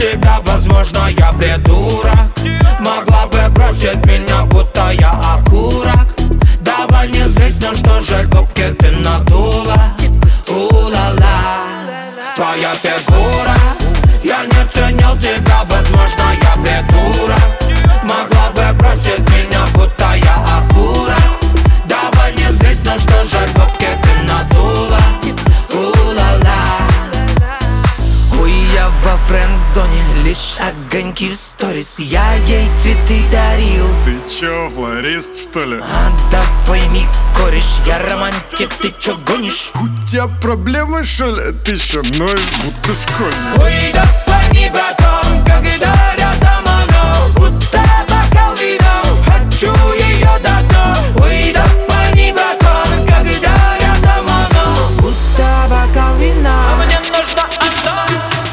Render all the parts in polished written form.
тебя, возможно, я придурок. Могла бы бросить меня, будто я окурок. Давай не злись, ну что же губки ты надула. У-ла-ла, твоя фигура. Я не ценил тебя, возможно, я придурок. Могла бы бросить меня, будто я окурок. Давай не злись, ну что же губки ты надула. У-ла-ла. Ой, я во френд-зоне, лишь огоньки в сторис. Я ей цветы дарил. Ты чё, флорист, что ли? Да пойми, кореш, я романтик, ты чё гонишь? У тебя проблемы, что ли? Ты ещё ноешь, будто школьник. Ой, да пойми, братан, когда рядом она, будто бокал вина, хочу её до дна. Ой, да пойми, братан, когда рядом она, будто бокал вина. А мне нужна она.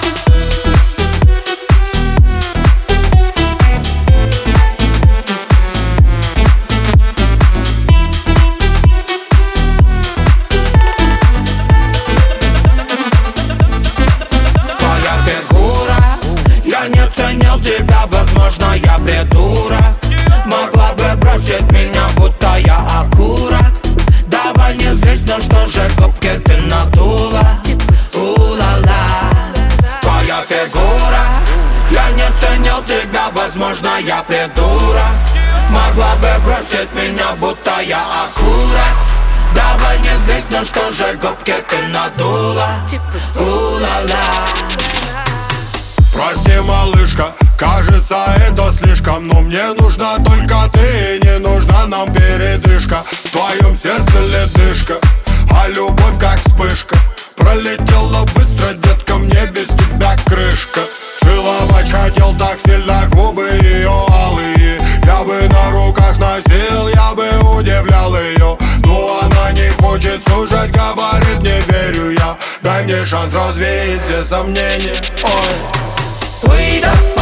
Ценил тебя, возможно, я придурок. Могла бы бросить меня, будто я окурок. Давай не злись, ну что же губки ты надула. У-ла-ла, твоя фигура. Я не ценил тебя, возможно, я придурок. Могла бы бросить меня, будто я окурок. Давай не злись, ну что же губки ты надула. У-ла-ла. Прости, малышка, кажется, это слишком. Но мне нужна только ты, не нужна нам передышка. В твоем сердце ледышка, а любовь как вспышка. Пролетела быстро, детка, мне без тебя крышка. Целовать хотел так сильно, губы ее алые. Я бы на руках носил, я бы удивлял ее. Но она не хочет слушать, говорит, не верю я. Дай мне шанс развеять все сомнения. Ой. Ой, да